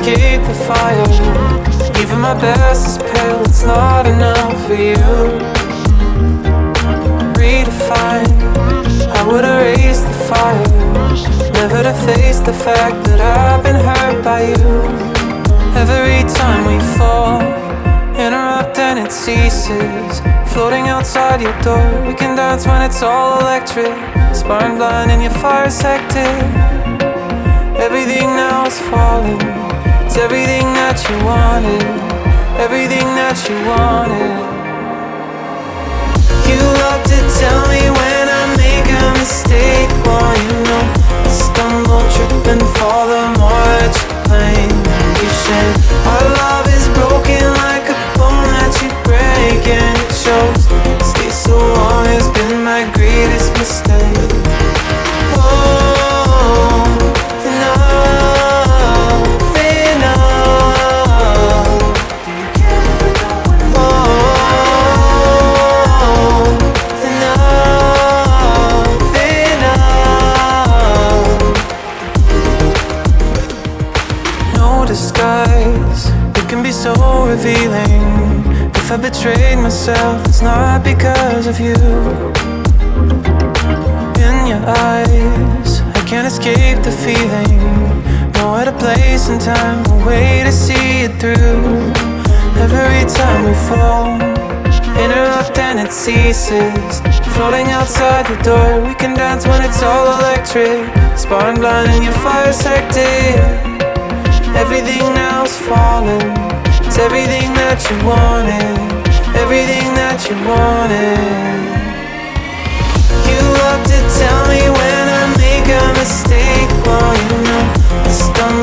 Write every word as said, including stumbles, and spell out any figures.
escape the fire. Even my best is pale, it's not enough for you. Redefine, I would erase the fire, never to face the fact that I've been hurt by you. Every time we fall, interrupt and it ceases. Floating outside your door, we can dance when it's all electric. Sparring blind and your fire's hectic. Everything now is falling. It's everything that you wanted, everything that you wanted. You love to tell me when I make a mistake. Well, you know, I stumble, trip and fall the more that you blame. You said our love is broken like a bone that you break, and it shows. Stay so long has been my greatest mistake. Oh, enough, enough. Oh, enough, enough. No disguise, it can be so revealing. If I betrayed myself, it's not because of you. In your eyes, I can't escape the feeling. No other place and time, no way to see it through. Every time we fall, interrupt and it ceases. Floating outside the door, we can dance when it's all electric. Sparring blind and your fire's hectic. Everything now's falling. It's everything that you wanted, everything that you wanted. You love to tell me when I make a mistake. Well, you know, I stumble